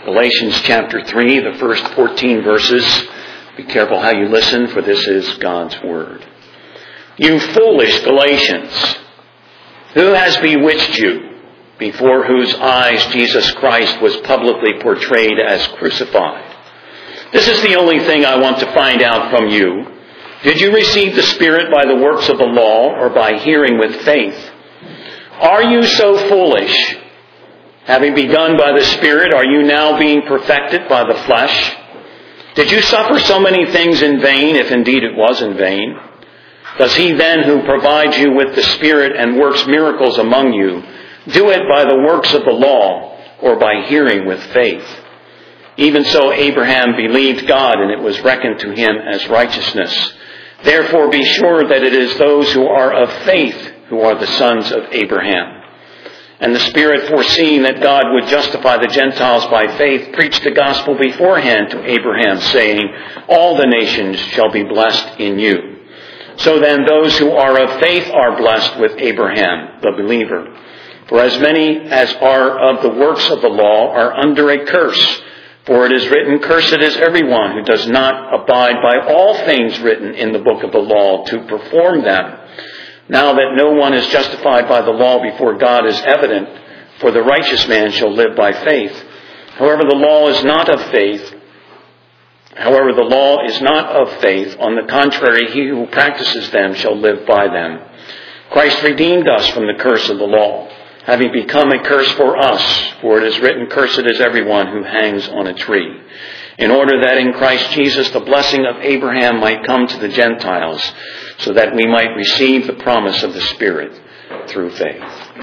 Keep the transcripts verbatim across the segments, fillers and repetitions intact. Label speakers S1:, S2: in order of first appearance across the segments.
S1: Galatians chapter three, the first fourteen verses. Be careful how you listen, for this is God's word. You foolish Galatians, who has bewitched you, before whose eyes Jesus Christ was publicly portrayed as crucified? This is the only thing I want to find out from you. Did you receive the Spirit by the works of the law or by hearing with faith? Are you so foolish? Having begun by the Spirit, are you now being perfected by the flesh? Did you suffer so many things in vain, if indeed it was in vain? Does he then who provides you with the Spirit and works miracles among you, do it by the works of the law or by hearing with faith? Even so Abraham believed God, and it was reckoned to him as righteousness. Therefore be sure that it is those who are of faith who are the sons of Abraham. And the Spirit, foreseeing that God would justify the Gentiles by faith, preached the gospel beforehand to Abraham, saying, all the nations shall be blessed in you. So then those who are of faith are blessed with Abraham, the believer. For as many as are of the works of the law are under a curse. For it is written, cursed is everyone who does not abide by all things written in the book of the law to perform them. Now that no one is justified by the law before God is evident, for the righteous man shall live by faith. However, the law is not of faith. However, the law is not of faith. On the contrary, he who practices them shall live by them. Christ redeemed us from the curse of the law, having become a curse for us. For it is written, cursed is everyone who hangs on a tree, in order that in Christ Jesus the blessing of Abraham might come to the Gentiles, so that we might receive the promise of the Spirit through faith.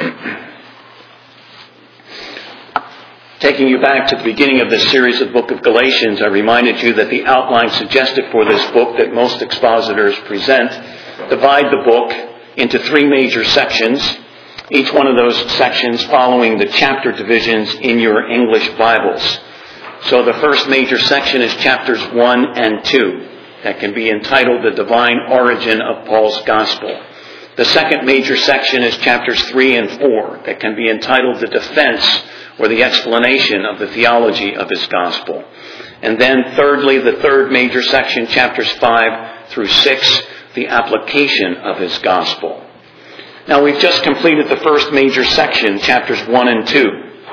S1: Taking you back to the beginning of this series of the book of Galatians, I reminded you that the outline suggested for this book that most expositors present divide the book into three major sections, each one of those sections following the chapter divisions in your English Bibles. So the first major section is chapters one and two. That can be entitled The Divine Origin of Paul's Gospel. The second major section is chapters three and four. That can be entitled The Defense or the Explanation of the Theology of his Gospel. And then thirdly, the third major section, chapters five through six, The Application of his Gospel. Now we've just completed the first major section, chapters one and two,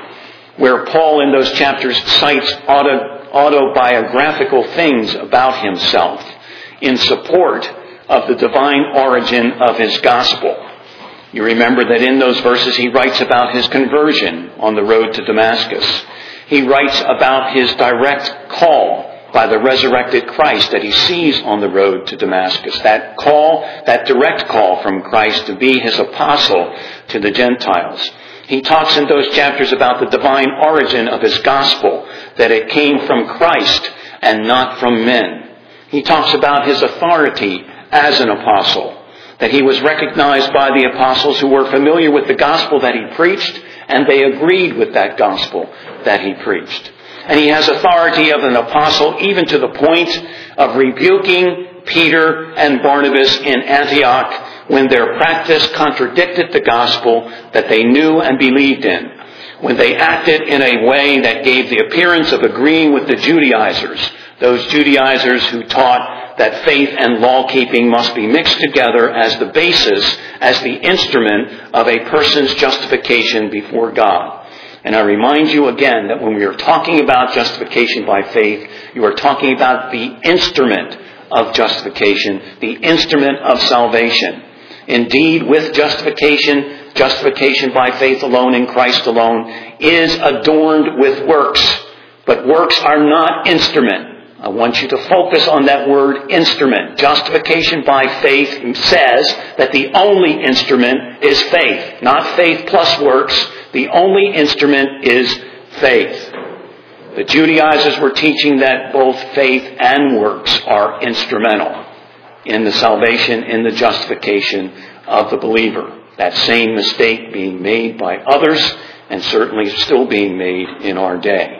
S1: where Paul in those chapters cites auto autobiographical things about himself in support of the divine origin of his gospel. You remember that in those verses he writes about his conversion on the road to Damascus. He writes about his direct call by the resurrected Christ that he sees on the road to Damascus. That call, that direct call from Christ to be his apostle to the Gentiles. He talks in those chapters about the divine origin of his gospel, that it came from Christ and not from men. He talks about his authority as an apostle, that he was recognized by the apostles who were familiar with the gospel that he preached, and they agreed with that gospel that he preached. And he has authority of an apostle even to the point of rebuking Peter and Barnabas in Antioch when their practice contradicted the gospel that they knew and believed in, when they acted in a way that gave the appearance of agreeing with the Judaizers, those Judaizers who taught that faith and law-keeping must be mixed together as the basis, as the instrument of a person's justification before God. And I remind you again that when we are talking about justification by faith, you are talking about the instrument of justification, the instrument of salvation. Indeed, with justification, justification by faith alone in Christ alone is adorned with works. But works are not instrument. I want you to focus on that word instrument. Justification by faith says that the only instrument is faith. Not faith plus works. The only instrument is faith. The Judaizers were teaching that both faith and works are instrumental in the salvation, in the justification of the believer. That same mistake being made by others and certainly still being made in our day.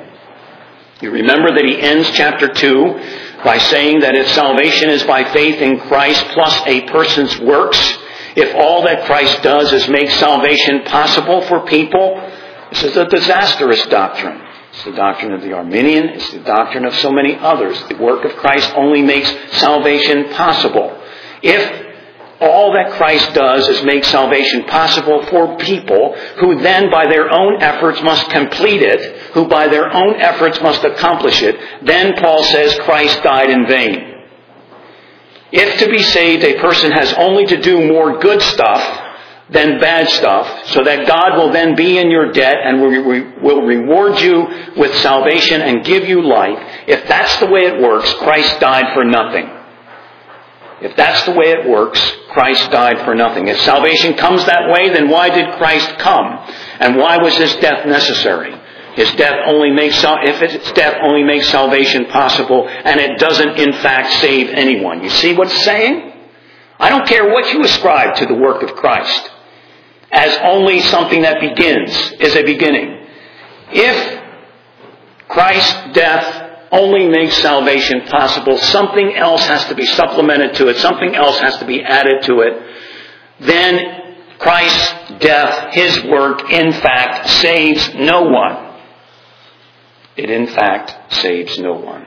S1: You remember that he ends chapter two by saying that if salvation is by faith in Christ plus a person's works, if all that Christ does is make salvation possible for people, this is a disastrous doctrine. It's the doctrine of the Arminian. It's the doctrine of so many others. The work of Christ only makes salvation possible. If all that Christ does is make salvation possible for people who then by their own efforts must complete it, who by their own efforts must accomplish it, then Paul says Christ died in vain. If to be saved a person has only to do more good stuff than bad stuff, so that God will then be in your debt and will reward you with salvation and give you life, if that's the way it works, Christ died for nothing. If that's the way it works, Christ died for nothing. If salvation comes that way, then why did Christ come? And why was his death necessary? His death only makes, if its death only makes salvation possible, and it doesn't in fact save anyone. You see what it's saying? I don't care what you ascribe to the work of Christ as only something that begins, is a beginning. If Christ's death only makes salvation possible, something else has to be supplemented to it, something else has to be added to it, then Christ's death, his work, in fact, saves no one. It in fact saves no one.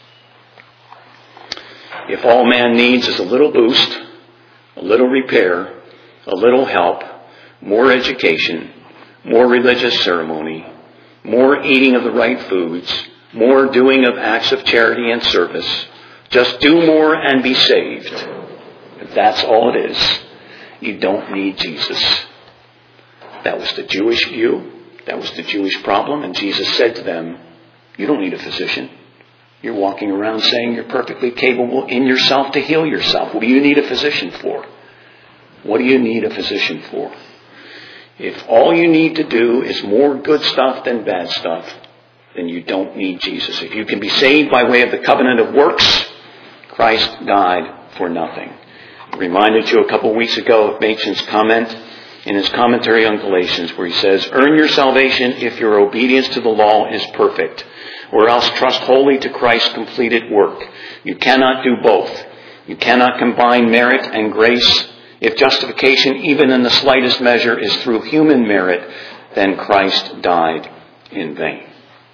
S1: If all man needs is a little boost, a little repair, a little help, more education, more religious ceremony, more eating of the right foods, more doing of acts of charity and service, just do more and be saved. If that's all it is, you don't need Jesus. That was the Jewish view. That was the Jewish problem. And Jesus said to them, you don't need a physician. You're walking around saying you're perfectly capable in yourself to heal yourself. What do you need a physician for? What do you need a physician for? If all you need to do is more good stuff than bad stuff, then you don't need Jesus. If you can be saved by way of the covenant of works, Christ died for nothing. I reminded you a couple of weeks ago of Machen's comment in his commentary on Galatians where he says, earn your salvation if your obedience to the law is perfect, or else trust wholly to Christ's completed work. You cannot do both. You cannot combine merit and grace. If justification, even in the slightest measure, is through human merit, then Christ died in vain.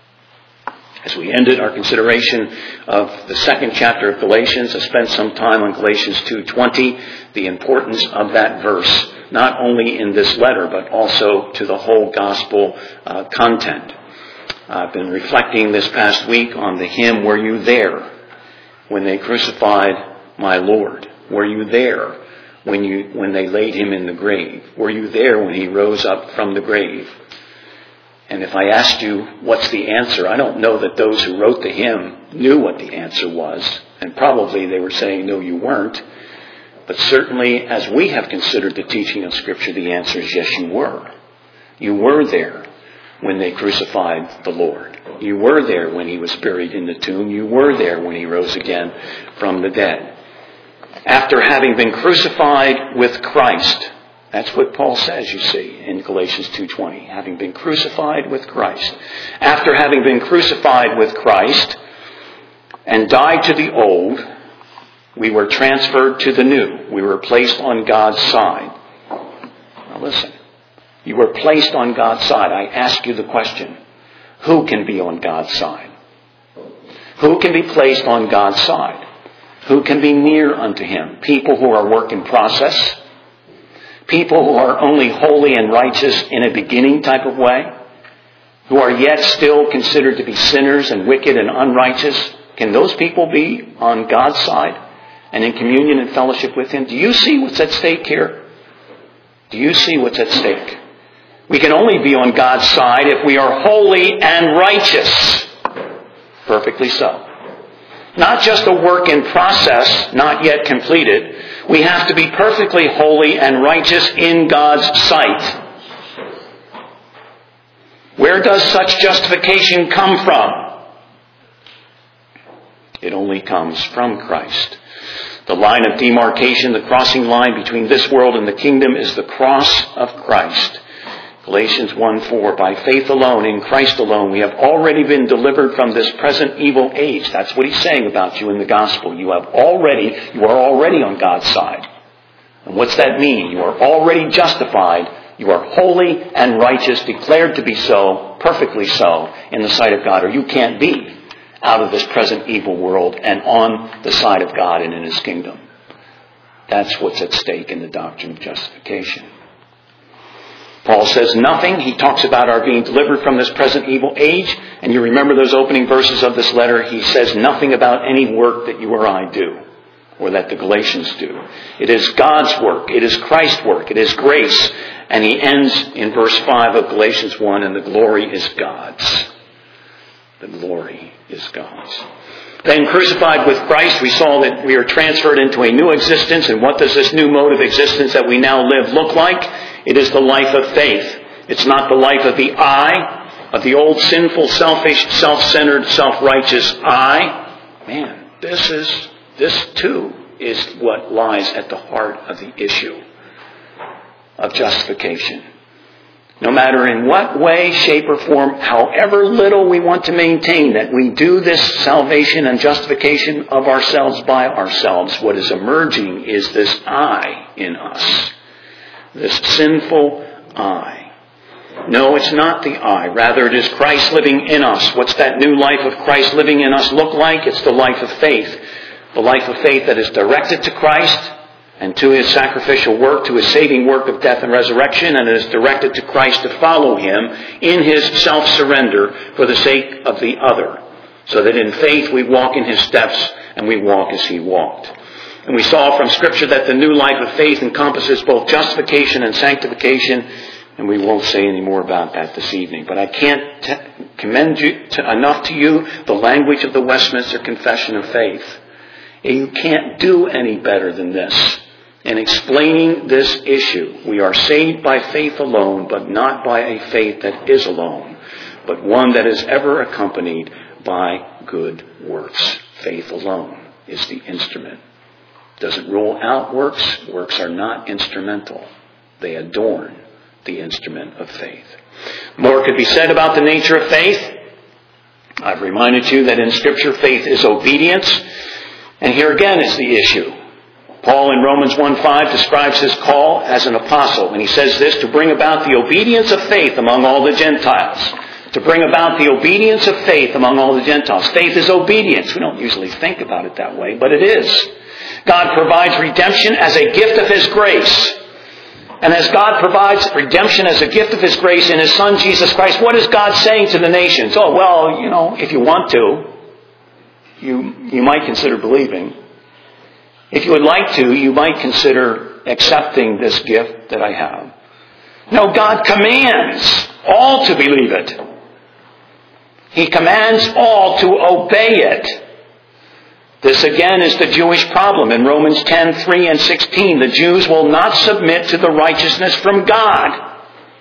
S1: As we ended our consideration of the second chapter of Galatians, I spent some time on Galatians two twenty, the importance of that verse, not only in this letter, but also to the whole gospel uh, content. I've been reflecting this past week on the hymn, Were You There When They Crucified My Lord? Were you there when you when they laid him in the grave? Were you there when he rose up from the grave? And if I asked you, what's the answer? I don't know that those who wrote the hymn knew what the answer was. And probably they were saying, no, you weren't. But certainly, as we have considered the teaching of Scripture, the answer is yes, you were. You were there when they crucified the Lord. You were there when he was buried in the tomb. You were there when he rose again from the dead. After having been crucified with Christ, that's what Paul says, you see, in Galatians two twenty. Having been crucified with Christ. After having been crucified with Christ and died to the old, we were transferred to the new. We were placed on God's side. Now listen. You were placed on God's side. I ask you the question, who can be on God's side? Who can be placed on God's side? Who can be near unto him? People who are work in process? People who are only holy and righteous in a beginning type of way? Who are yet still considered to be sinners and wicked and unrighteous? Can those people be on God's side and in communion and fellowship with him? Do you see what's at stake here? Do you see what's at stake? We can only be on God's side if we are holy and righteous. Perfectly so. Not just a work in process, not yet completed. We have to be perfectly holy and righteous in God's sight. Where does such justification come from? It only comes from Christ. The line of demarcation, the crossing line between this world and the kingdom, is the cross of Christ. Galatians one four, by faith alone, in Christ alone, we have already been delivered from this present evil age. That's what he's saying about you in the gospel. You have already, you are already on God's side. And what's that mean? You are already justified You are holy and righteous, declared to be so, perfectly so, in the sight of God, or you can't be out of this present evil world and on the side of God and in His kingdom. That's what's at stake in the doctrine of justification. Paul says nothing. He talks about our being delivered from this present evil age. And you remember those opening verses of this letter. He says nothing about any work that you or I do, or that the Galatians do. It is God's work. It is Christ's work. It is grace. And he ends in verse five of Galatians one, and the glory is God's. The glory is God's. Then crucified with Christ, we saw that we are transferred into a new existence. And what does this new mode of existence that we now live look like? It is the life of faith. It's not the life of the I, of the old sinful, selfish, self-centered, self-righteous I. Man, this is, this too is what lies at the heart of the issue of justification. No matter in what way, shape, or form, however little we want to maintain that we do this salvation and justification of ourselves by ourselves, what is emerging is this I in us. This sinful I. No, it's not the I. Rather, it is Christ living in us. What's that new life of Christ living in us look like? It's the life of faith. The life of faith that is directed to Christ and to His sacrificial work, to His saving work of death and resurrection, and it is directed to Christ to follow Him in His self-surrender for the sake of the other. So that in faith we walk in His steps and we walk as He walked. And we saw from Scripture that the new life of faith encompasses both justification and sanctification, and we won't say any more about that this evening. But I can't t- commend you to, enough to you the language of the Westminster Confession of Faith. You can't do any better than this in explaining this issue. We are saved by faith alone, but not by a faith that is alone, but one that is ever accompanied by good works. Faith alone is the instrument. Doesn't rule out works. Works are not instrumental. They adorn the instrument of faith. More could be said about the nature of faith. I've reminded you that in Scripture faith is obedience. And here again is the issue. Paul in Romans one five describes his call as an apostle. And he says this, to bring about the obedience of faith among all the Gentiles. To bring about the obedience of faith among all the Gentiles. Faith is obedience. We don't usually think about it that way, but it is. God provides redemption as a gift of His grace. And as God provides redemption as a gift of His grace in His Son, Jesus Christ, what is God saying to the nations? Oh, well, you know, if you want to, you, you might consider believing. If you would like to, you might consider accepting this gift that I have. No, God commands all to believe it. He commands all to obey it. This again is the Jewish problem. In Romans ten three and sixteen, the Jews will not submit to the righteousness from God.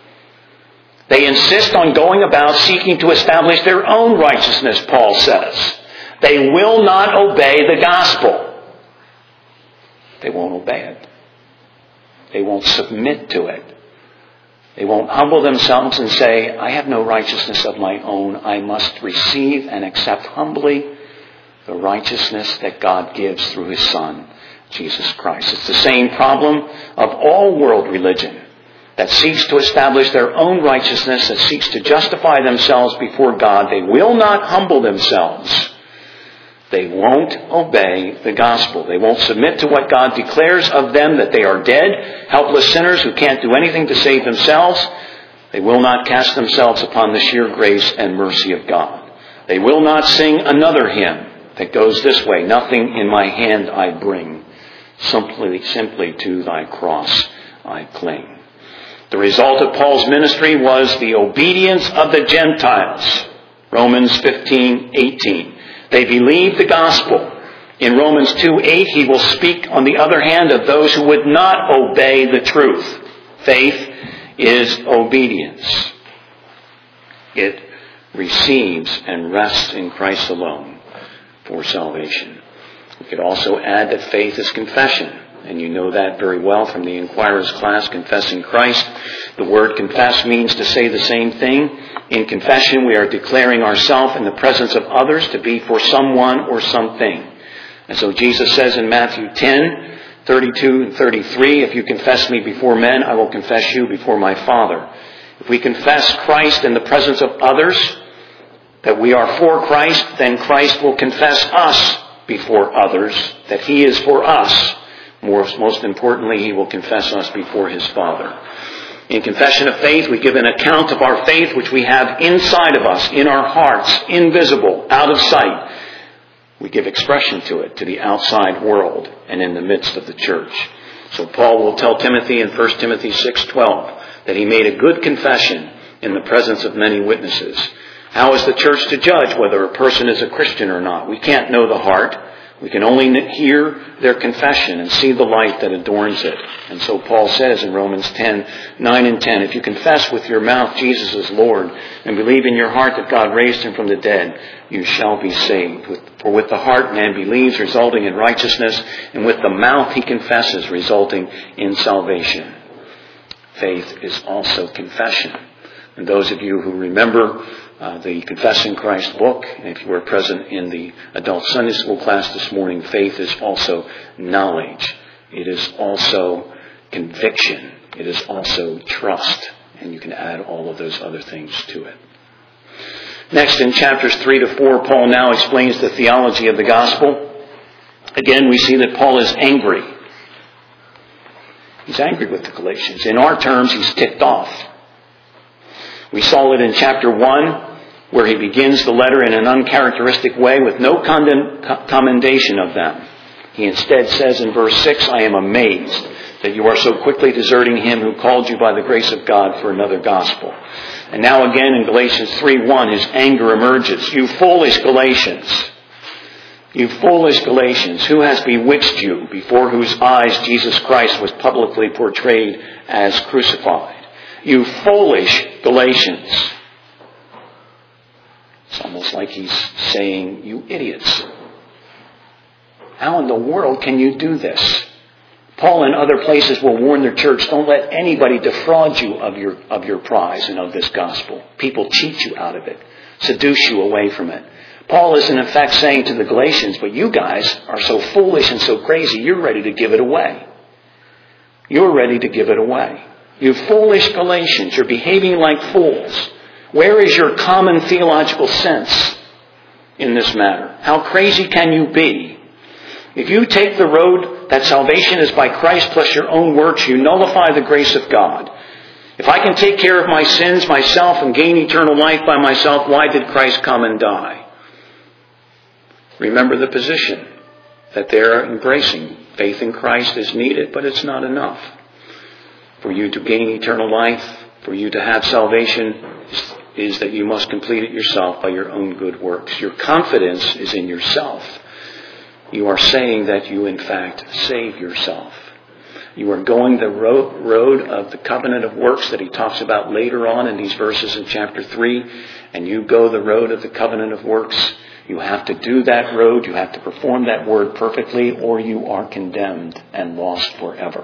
S1: They insist on going about seeking to establish their own righteousness, Paul says. They will not obey the gospel. They won't obey it. They won't submit to it. They won't humble themselves and say, I have no righteousness of my own. I must receive and accept humbly the righteousness that God gives through His Son, Jesus Christ. It's the same problem of all world religion that seeks to establish their own righteousness, that seeks to justify themselves before God. They will not humble themselves. They won't obey the gospel. They won't submit to what God declares of them, that they are dead, helpless sinners who can't do anything to save themselves. They will not cast themselves upon the sheer grace and mercy of God. They will not sing another hymn that goes this way, nothing in my hand I bring, simply, simply to thy cross I cling. The result of Paul's ministry was the obedience of the Gentiles. Romans fifteen eighteen. They believed the gospel. In Romans two eight, he will speak, on the other hand, of those who would not obey the truth. Faith is obedience. It receives and rests in Christ alone for salvation. We could also add that faith is confession. And you know that very well from the Inquirer's class, Confessing Christ. The word confess means to say the same thing. In confession, we are declaring ourselves in the presence of others to be for someone or something. And so Jesus says in Matthew ten, thirty-two and thirty-three, if you confess me before men, I will confess you before my Father. If we confess Christ in the presence of others, that we are for Christ, then Christ will confess us before others, that he is for us. Most, most importantly, he will confess us before his Father. In confession of faith, we give an account of our faith which we have inside of us, in our hearts, invisible, out of sight. We give expression to it, to the outside world and in the midst of the church. So Paul will tell Timothy in First Timothy six twelve that he made a good confession in the presence of many witnesses. How is the church to judge whether a person is a Christian or not? We can't know the heart. We can only hear their confession and see the light that adorns it. And so Paul says in Romans ten, nine and ten, if you confess with your mouth Jesus is Lord and believe in your heart that God raised him from the dead, you shall be saved. For with the heart man believes, resulting in righteousness, and with the mouth he confesses, resulting in salvation. Faith is also confession. And those of you who remember Uh, the Confessing Christ book, and if you were present in the adult Sunday school class this morning, faith is also knowledge. It is also conviction. It is also trust. And you can add all of those other things to it. Next, in chapters three to four, Paul now explains the theology of the gospel. Again, we see that Paul is angry. He's angry with the Galatians. In our terms, he's ticked off. We saw it in chapter one, where he begins the letter in an uncharacteristic way with no condemn, commendation of them. He instead says in verse six, I am amazed that you are so quickly deserting him who called you by the grace of God for another gospel. And now again in Galatians three one, his anger emerges. You foolish Galatians, you foolish Galatians, who has bewitched you, before whose eyes Jesus Christ was publicly portrayed as crucified? You foolish Galatians. It's almost like he's saying, you idiots. How in the world can you do this? Paul in other places will warn their church, don't let anybody defraud you of your, of your prize and of this gospel. People cheat you out of it, seduce you away from it. Paul is in effect saying to the Galatians, but you guys are so foolish and so crazy, you're ready to give it away. You're ready to give it away. You foolish Galatians, you're behaving like fools. Where is your common theological sense in this matter? How crazy can you be? If you take the road that salvation is by Christ plus your own works, you nullify the grace of God. If I can take care of my sins myself and gain eternal life by myself, why did Christ come and die? Remember the position that they're embracing. Faith in Christ is needed, but it's not enough. For you to gain eternal life, for you to have salvation, is, is that you must complete it yourself by your own good works. Your confidence is in yourself. You are saying that you, in fact, save yourself. You are going the road, road of the covenant of works that he talks about later on in these verses in chapter three. And you go the road of the covenant of works. You have to do that road. You have to perform that word perfectly, or you are condemned and lost forever.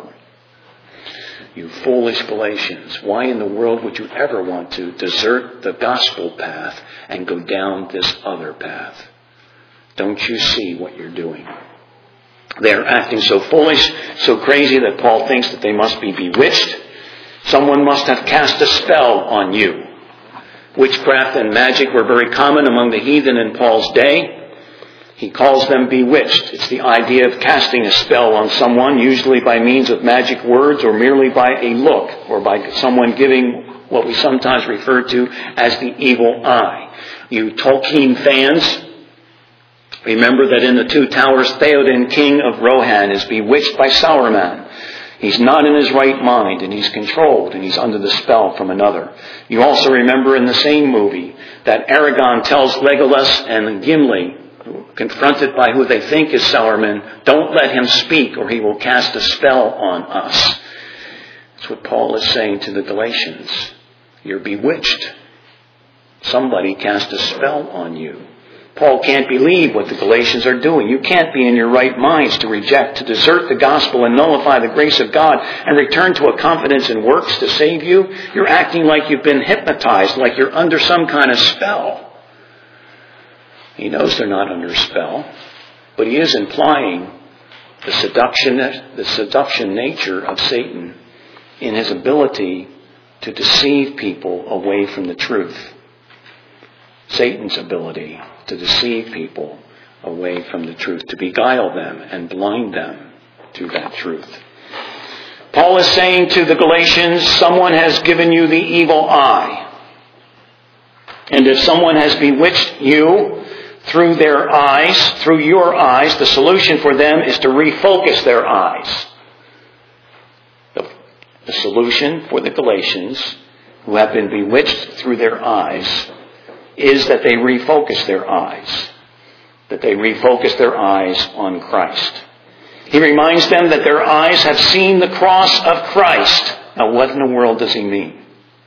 S1: You foolish Galatians, why in the world would you ever want to desert the gospel path and go down this other path? Don't you see what you're doing? They're acting so foolish, so crazy that Paul thinks that they must be bewitched. Someone must have cast a spell on you. Witchcraft and magic were very common among the heathen in Paul's day. He calls them bewitched. It's the idea of casting a spell on someone, usually by means of magic words or merely by a look, or by someone giving what we sometimes refer to as the evil eye. You Tolkien fans, remember that in the Two Towers, Theoden, king of Rohan, is bewitched by Sauron. He's not in his right mind, and he's controlled, and he's under the spell from another. You also remember in the same movie that Aragorn tells Legolas and Gimli, confronted by who they think is Sauron, don't let him speak or he will cast a spell on us. That's what Paul is saying to the Galatians. You're bewitched. Somebody cast a spell on you. Paul can't believe what the Galatians are doing. You can't be in your right minds to reject, to desert the gospel and nullify the grace of God and return to a confidence in works to save you. You're acting like you've been hypnotized, like you're under some kind of spell. He knows they're not under spell, but he is implying the seduction, the seduction nature of Satan in his ability to deceive people away from the truth. Satan's ability to deceive people away from the truth, to beguile them and blind them to that truth. Paul is saying to the Galatians, someone has given you the evil eye. And if someone has bewitched you through their eyes, through your eyes, the solution for them is to refocus their eyes. The, the solution for the Galatians who have been bewitched through their eyes is that they refocus their eyes. That they refocus their eyes on Christ. He reminds them that their eyes have seen the cross of Christ. Now what in the world does he mean?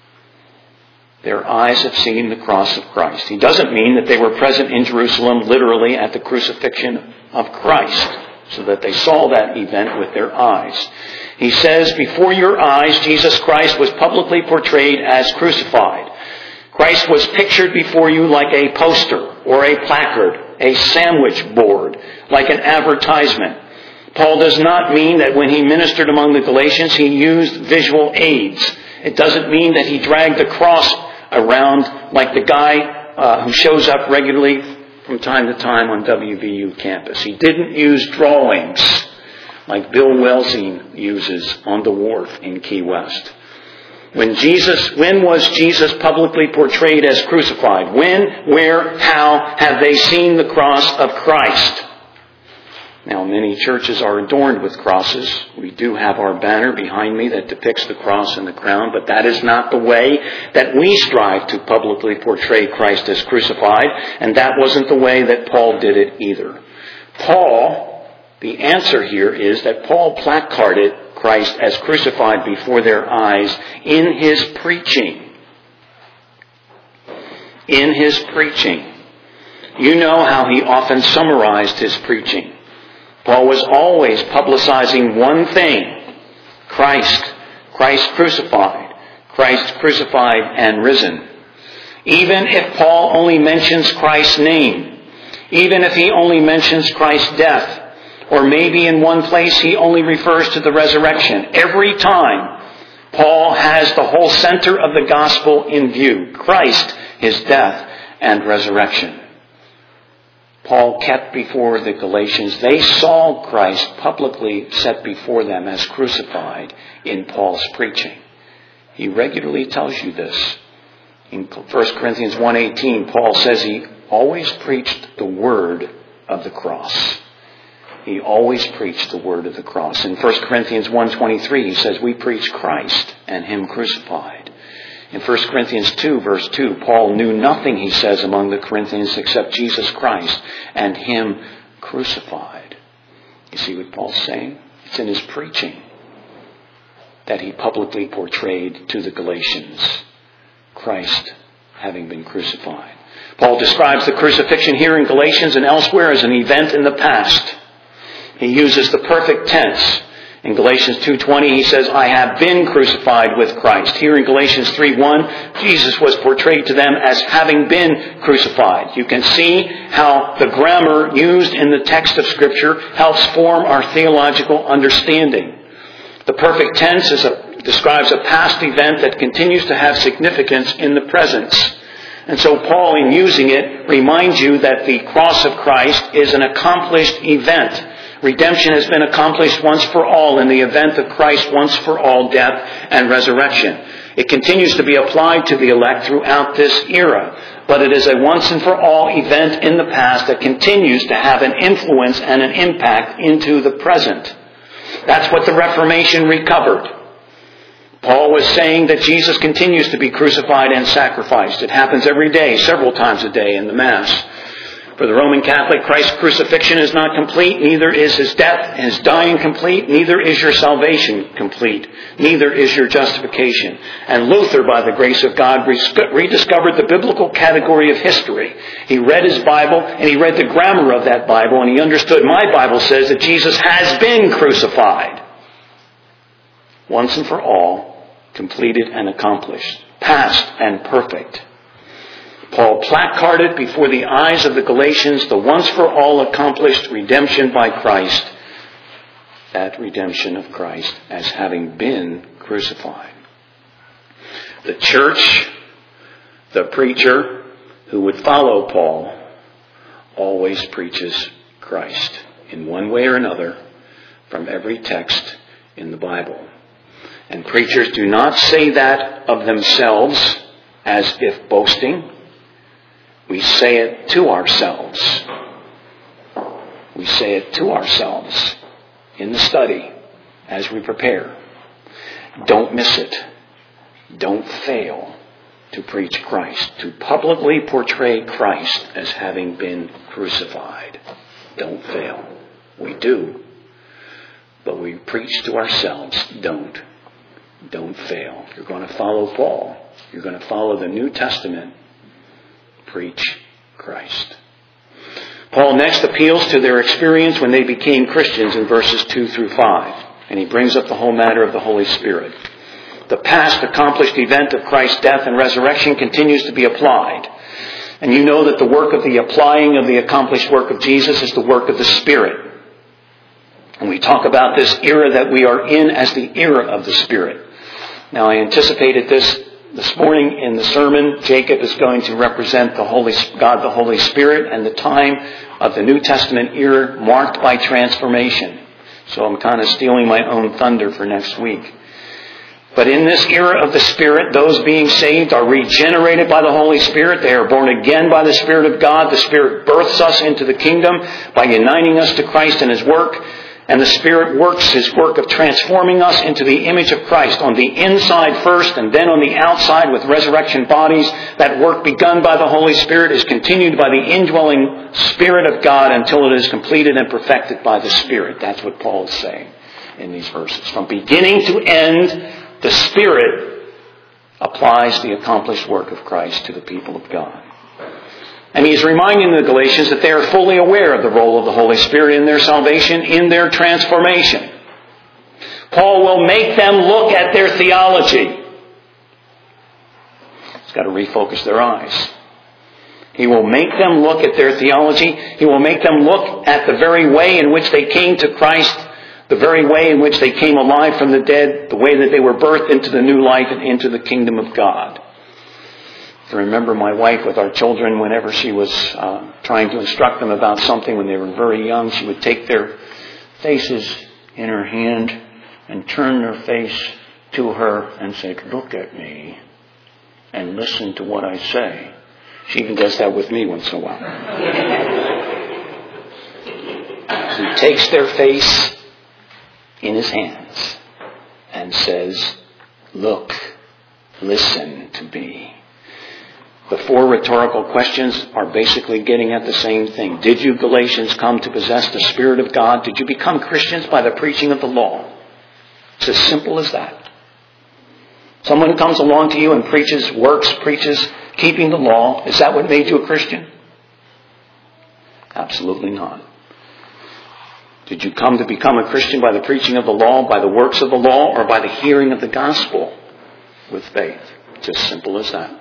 S1: Their eyes have seen the cross of Christ. He doesn't mean that they were present in Jerusalem literally at the crucifixion of Christ, so that they saw that event with their eyes. He says, before your eyes, Jesus Christ was publicly portrayed as crucified. Christ was pictured before you like a poster or a placard, a sandwich board, like an advertisement. Paul does not mean that when he ministered among the Galatians, he used visual aids. It doesn't mean that he dragged the cross around like the guy uh, who shows up regularly from time to time on W V U campus. He didn't use drawings like Bill Welsing uses on the wharf in Key West. When Jesus, when was Jesus publicly portrayed as crucified? When, where, how have they seen the cross of Christ? Now, many churches are adorned with crosses. We do have our banner behind me that depicts the cross and the crown, but that is not the way that we strive to publicly portray Christ as crucified, and that wasn't the way that Paul did it either. Paul, the answer here is that Paul placarded Christ as crucified before their eyes in his preaching. In his preaching. You know how he often summarized his preaching. Paul was always publicizing one thing. Christ. Christ crucified. Christ crucified and risen. Even if Paul only mentions Christ's name. Even if he only mentions Christ's death. Or maybe in one place he only refers to the resurrection. Every time, Paul has the whole center of the gospel in view. Christ, his death and resurrection. Paul kept before the Galatians, they saw Christ publicly set before them as crucified in Paul's preaching. He regularly tells you this. In First Corinthians one eighteen, Paul says he always preached the word of the cross. He always preached the word of the cross. In First Corinthians one twenty-three, he says, we preach Christ and him crucified. In First Corinthians two, verse two, Paul knew nothing, he says, among the Corinthians except Jesus Christ and him crucified. You see what Paul's saying? It's in his preaching that he publicly portrayed to the Galatians Christ having been crucified. Paul describes the crucifixion here in Galatians and elsewhere as an event in the past. He uses the perfect tense. In Galatians two twenty, he says, I have been crucified with Christ. Here in Galatians three one, Jesus was portrayed to them as having been crucified. You can see how the grammar used in the text of Scripture helps form our theological understanding. The perfect tense is a, describes a past event that continues to have significance in the present. And so Paul, in using it, reminds you that the cross of Christ is an accomplished event. Redemption has been accomplished once for all in the event of Christ's once for all death and resurrection. It continues to be applied to the elect throughout this era, but it is a once and for all event in the past that continues to have an influence and an impact into the present. That's what the Reformation recovered. Paul was saying that Jesus continues to be crucified and sacrificed. It happens every day, several times a day in the Mass. For the Roman Catholic, Christ's crucifixion is not complete, neither is his death and his dying complete, neither is your salvation complete, neither is your justification. And Luther, by the grace of God, rediscovered the biblical category of history. He read his Bible, and he read the grammar of that Bible, and he understood my Bible says that Jesus has been crucified. Once and for all, completed and accomplished, past and perfect. Paul placarded before the eyes of the Galatians the once-for-all accomplished redemption by Christ that redemption of Christ as having been crucified. The church, the preacher who would follow Paul, always preaches Christ in one way or another from every text in the Bible. And preachers do not say that of themselves as if boasting. We say it to ourselves. We say it to ourselves in the study as we prepare. Don't miss it. Don't fail to preach Christ, to publicly portray Christ as having been crucified. Don't fail. We do. But we preach to ourselves. Don't. Don't fail. If you're going to follow Paul, you're going to follow the New Testament, preach Christ. Paul next appeals to their experience when they became Christians in verses two through five. And he brings up the whole matter of the Holy Spirit. The past accomplished event of Christ's death and resurrection continues to be applied. And you know that the work of the applying of the accomplished work of Jesus is the work of the Spirit. And we talk about this era that we are in as the era of the Spirit. Now, I anticipated this this morning in the sermon. Jacob is going to represent the Holy God, the Holy Spirit, and the time of the New Testament era marked by transformation. So I'm kind of stealing my own thunder for next week. But in this era of the Spirit, those being saved are regenerated by the Holy Spirit. They are born again by the Spirit of God. The Spirit births us into the kingdom by uniting us to Christ and His work. And the Spirit works His work of transforming us into the image of Christ on the inside first and then on the outside with resurrection bodies. That work begun by the Holy Spirit is continued by the indwelling Spirit of God until it is completed and perfected by the Spirit. That's what Paul is saying in these verses. From beginning to end, the Spirit applies the accomplished work of Christ to the people of God. And he's reminding the Galatians that they are fully aware of the role of the Holy Spirit in their salvation, in their transformation. Paul will make them look at their theology. He's got to refocus their eyes. He will make them look at their theology. He will make them look at the very way in which they came to Christ, the very way in which they came alive from the dead, the way that they were birthed into the new life and into the kingdom of God. I remember my wife with our children, whenever she was uh, trying to instruct them about something when they were very young, she would take their faces in her hand and turn their face to her and say, "Look at me and listen to what I say." She even does that with me once in a while. He takes their face in his hands and says, "Look, listen to me." The four rhetorical questions are basically getting at the same thing. Did you, Galatians, come to possess the Spirit of God? Did you become Christians by the preaching of the law? It's as simple as that. Someone comes along to you and preaches, works, preaches, keeping the law. Is that what made you a Christian? Absolutely not. Did you come to become a Christian by the preaching of the law, by the works of the law, or by the hearing of the gospel with faith? It's as simple as that.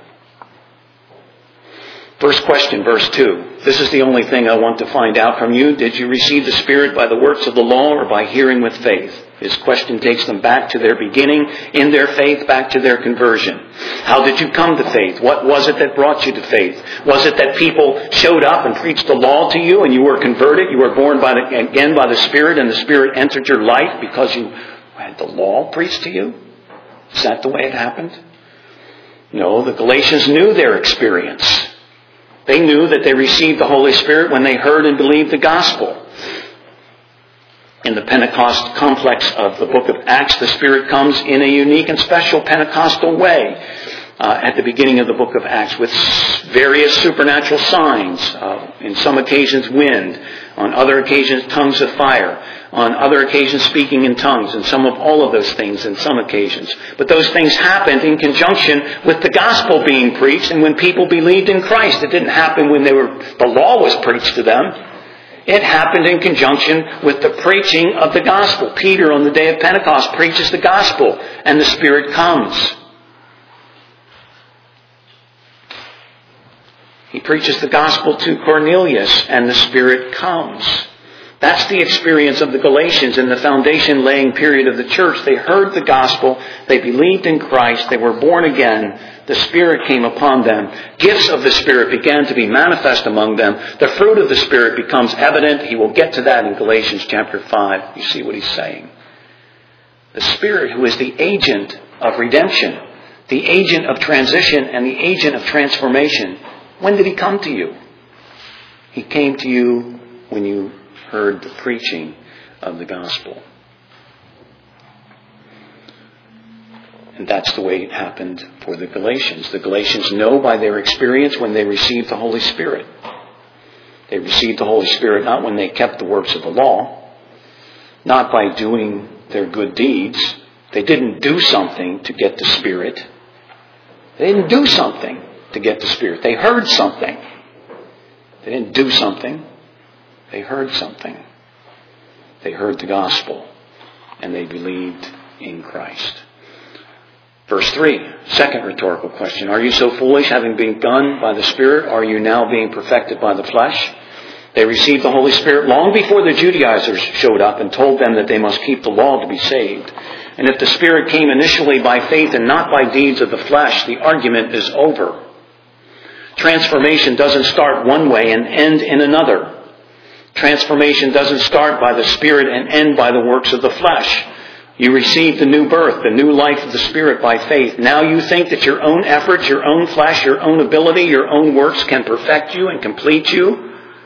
S1: First question, verse two. This is the only thing I want to find out from you. Did you receive the Spirit by the works of the law or by hearing with faith? His question takes them back to their beginning in their faith, back to their conversion. How did you come to faith? What was it that brought you to faith? Was it that people showed up and preached the law to you and you were converted? You were born by the, again by the Spirit, and the Spirit entered your life because you had the law preached to you? Is that the way it happened? No, the Galatians knew their experience. They knew that they received the Holy Spirit when they heard and believed the gospel. In the Pentecost complex of the book of Acts, the Spirit comes in a unique and special Pentecostal way uh, at the beginning of the book of Acts with various supernatural signs. Uh, in some occasions, wind. On other occasions, tongues of fire. On other occasions, speaking in tongues. And some of all of those things in some occasions. But those things happened in conjunction with the gospel being preached and when people believed in Christ. It didn't happen when they were the law was preached to them. It happened in conjunction with the preaching of the gospel. Peter, on the day of Pentecost, preaches the gospel, and the Spirit comes. He preaches the gospel to Cornelius, and the Spirit comes. That's the experience of the Galatians in the foundation-laying period of the church. They heard the gospel. They believed in Christ. They were born again. The Spirit came upon them. Gifts of the Spirit began to be manifest among them. The fruit of the Spirit becomes evident. He will get to that in Galatians chapter five. You see what he's saying. The Spirit, who is the agent of redemption, the agent of transition, and the agent of transformation. When did he come to you? He came to you when you heard the preaching of the gospel. And that's the way it happened for the Galatians. The Galatians know by their experience when they received the Holy Spirit. They received the Holy Spirit not when they kept the works of the law, not by doing their good deeds. They didn't do something to get the Spirit. They didn't do something to get the Spirit. They heard something. They didn't do something. They heard something. They heard the gospel, and they believed in Christ. Verse three, second rhetorical question. Are you so foolish, having been begun by the Spirit? Are you now being perfected by the flesh? They received the Holy Spirit long before the Judaizers showed up and told them that they must keep the law to be saved. And if the Spirit came initially by faith and not by deeds of the flesh, the argument is over. Transformation doesn't start one way and end in another. Transformation doesn't start by the Spirit and end by the works of the flesh. You received the new birth, the new life of the Spirit by faith. Now you think that your own efforts, your own flesh, your own ability, your own works can perfect you and complete you?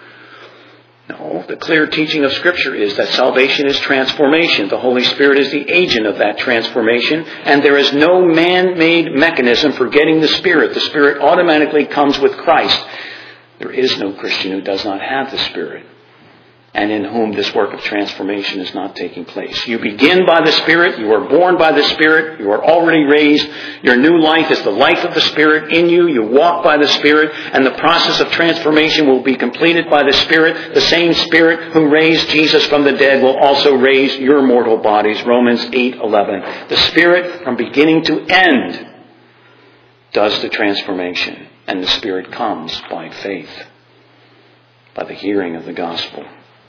S1: No, the clear teaching of Scripture is that salvation is transformation. The Holy Spirit is the agent of that transformation, and there is no man-made mechanism for getting the Spirit. The Spirit automatically comes with Christ. There is no Christian who does not have the Spirit, and in whom this work of transformation is not taking place. You begin by the Spirit. You are born by the Spirit. You are already raised. Your new life is the life of the Spirit in you. You walk by the Spirit, and the process of transformation will be completed by the Spirit. The same Spirit who raised Jesus from the dead will also raise your mortal bodies. Romans eight eleven. The Spirit, from beginning to end, does the transformation, and the Spirit comes by faith, by the hearing of the gospel.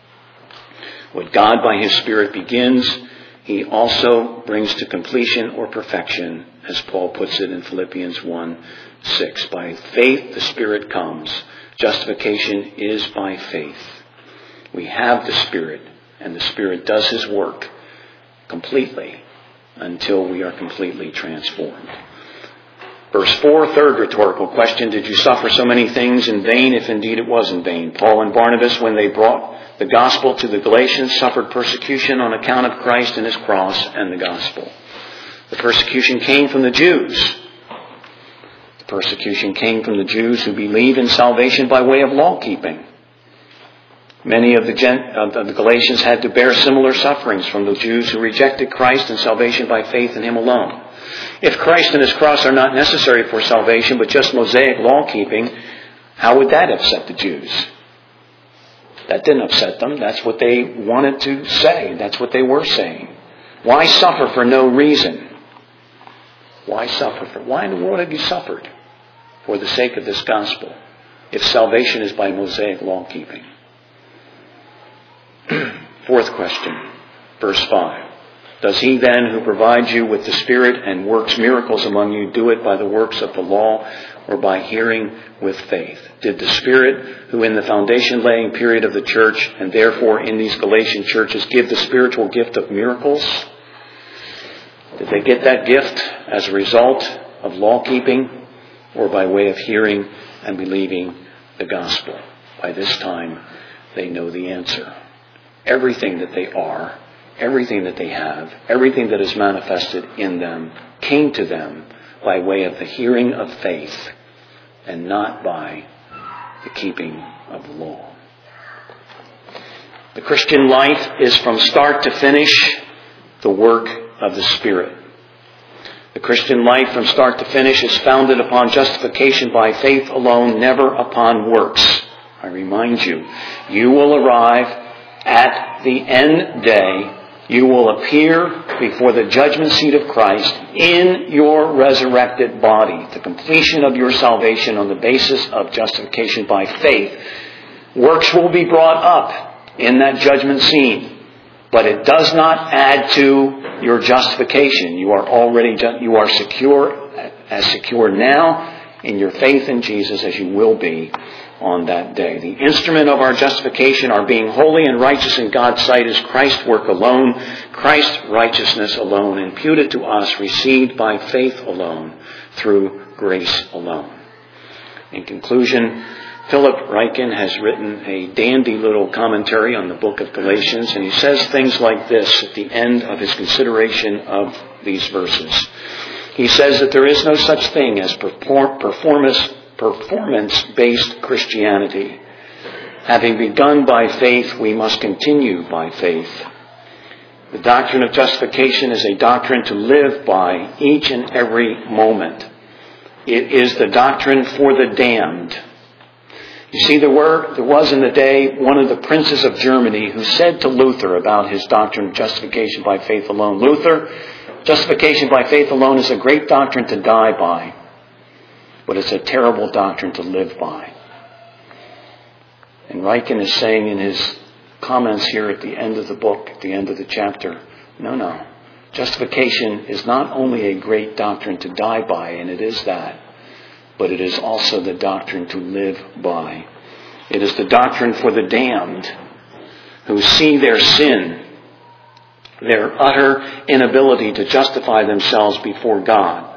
S1: What God by His Spirit begins, He also brings to completion or perfection, as Paul puts it in Philippians one six. By faith the Spirit comes. Justification is by faith. We have the Spirit, and the Spirit does His work completely until we are completely transformed. Verse four, third rhetorical question. Did you suffer so many things in vain, if indeed it was in vain? Paul and Barnabas, when they brought the gospel to the Galatians, suffered persecution on account of Christ and His cross and the gospel. The persecution came from the Jews. The persecution came from the Jews who believe in salvation by way of law-keeping. Many of the, Gen- of the Galatians had to bear similar sufferings from the Jews who rejected Christ and salvation by faith in Him alone. If Christ and His cross are not necessary for salvation, but just Mosaic law-keeping, how would that upset the Jews? That didn't upset them. That's what they wanted to say. That's what they were saying. Why suffer for no reason? Why suffer for? Why in the world have you suffered for the sake of this gospel, if salvation is by Mosaic law-keeping? Fourth question, verse five. Does He then who provides you with the Spirit and works miracles among you do it by the works of the law or by hearing with faith? Did the Spirit, who in the foundation-laying period of the church and therefore in these Galatian churches give the spiritual gift of miracles? Did they get that gift as a result of law-keeping or by way of hearing and believing the gospel? By this time, they know the answer. Everything that they are, everything that they have, everything that is manifested in them came to them by way of the hearing of faith and not by the keeping of the law. The Christian life is from start to finish the work of the Spirit. The Christian life from start to finish is founded upon justification by faith alone, never upon works. I remind you, you will arrive at the end day. You will appear before the judgment seat of Christ in your resurrected body, the completion of your salvation on the basis of justification by faith. Works will be brought up in that judgment scene. But it does not add to your justification. You are already, you are secure, as secure now in your faith in Jesus as you will be on that day. The instrument of our justification, our being holy and righteous in God's sight, is Christ's work alone, Christ's righteousness alone, imputed to us, received by faith alone, through grace alone. In conclusion, Philip Ryken has written a dandy little commentary on the book of Galatians, and he says things like this at the end of his consideration of these verses. He says that there is no such thing as performance, performance-based Christianity. Having begun by faith, we must continue by faith. The doctrine of justification is a doctrine to live by each and every moment. It is the doctrine for the damned. You see, there were, there was in the day one of the princes of Germany who said to Luther about his doctrine of justification by faith alone, Luther, justification by faith alone is a great doctrine to die by, but it's a terrible doctrine to live by. And Ryken is saying in his comments here at the end of the book, at the end of the chapter, no, no. Justification is not only a great doctrine to die by, and it is that, but it is also the doctrine to live by. It is the doctrine for the damned who see their sin, their utter inability to justify themselves before God,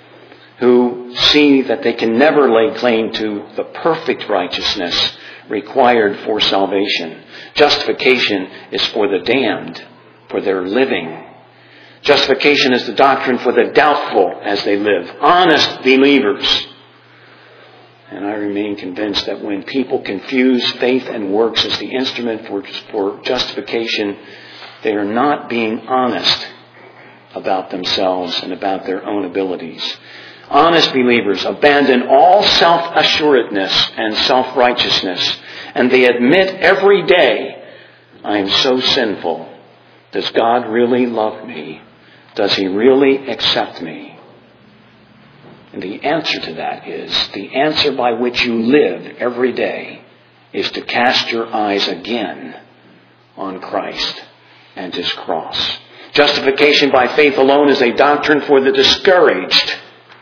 S1: who see that they can never lay claim to the perfect righteousness required for salvation. Justification is for the damned, for their living. Justification is the doctrine for the doubtful as they live, honest believers. And I remain convinced that when people confuse faith and works as the instrument for, for justification, they are not being honest about themselves and about their own abilities. Honest believers abandon all self-assuredness and self-righteousness, and they admit every day, I am so sinful. Does God really love me? Does He really accept me? And the answer to that is, the answer by which you live every day is to cast your eyes again on Christ and His cross. Justification by faith alone is a doctrine for the discouraged.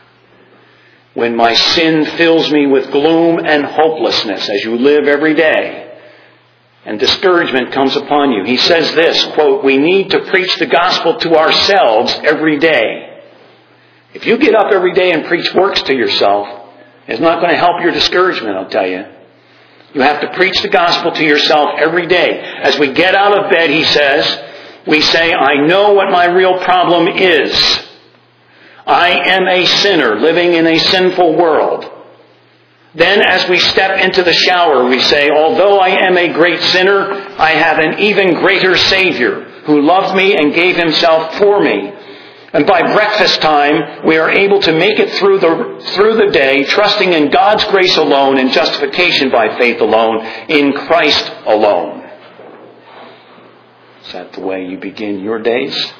S1: When my sin fills me with gloom and hopelessness as you live every day, and discouragement comes upon you, he says this, quote, we need to preach the gospel to ourselves every day. If you get up every day and preach works to yourself, it's not going to help your discouragement, I'll tell you. You have to preach the gospel to yourself every day. As we get out of bed, he says, we say, I know what my real problem is. I am a sinner living in a sinful world. Then as we step into the shower, we say, although I am a great sinner, I have an even greater Savior who loved me and gave Himself for me. And by breakfast time, we are able to make it through the, through the day, trusting in God's grace alone and justification by faith alone, in Christ alone. Is that the way you begin your days?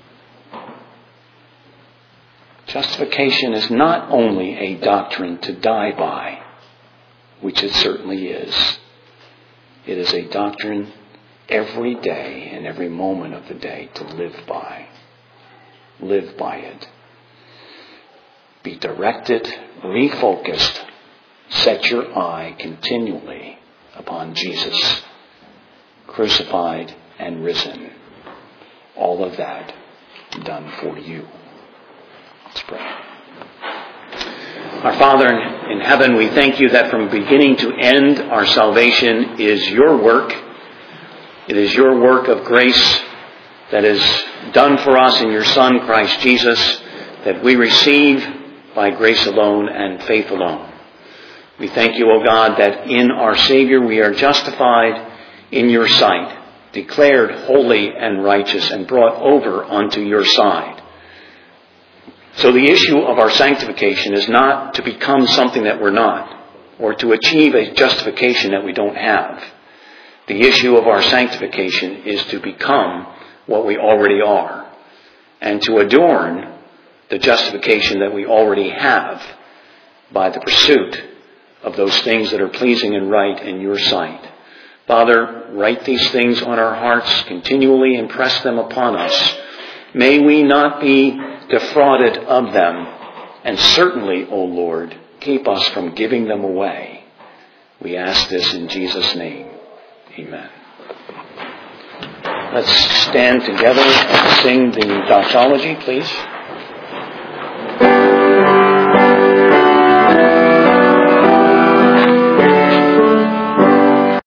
S1: Justification is not only a doctrine to die by, which it certainly is. It is a doctrine every day and every moment of the day to live by. Live by it. Be directed, refocused. Set your eye continually upon Jesus, crucified and risen. All of that done for you. Let's pray. Our Father in heaven, we thank you that from beginning to end, our salvation is your work. It is your work of grace that is done for us in your Son, Christ Jesus, that we receive by grace alone and faith alone. We thank you, O God, that in our Savior we are justified in your sight, declared holy and righteous, and brought over unto your side. So the issue of our sanctification is not to become something that we're not, or to achieve a justification that we don't have. The issue of our sanctification is to become what we already are, and to adorn the justification that we already have by the pursuit of those things that are pleasing and right in your sight. Father, write these things on our hearts, continually impress them upon us. May we not be defrauded of them, and certainly, O Lord, keep us from giving them away. We ask this in Jesus' name. Amen. Let's stand together and sing the doxology, please.